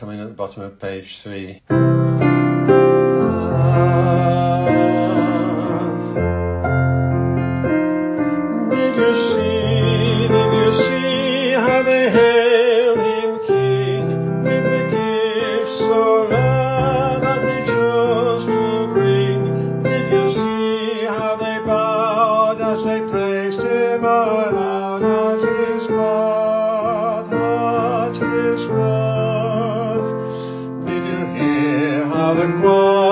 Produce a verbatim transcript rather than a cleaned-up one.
coming at the bottom of page three. Did you see, did you see how they hailed him king, with the gifts so rare that they chose to bring? Did you see how they bowed as they praised him aloud at his birth, at his birth? Did you hear how the choir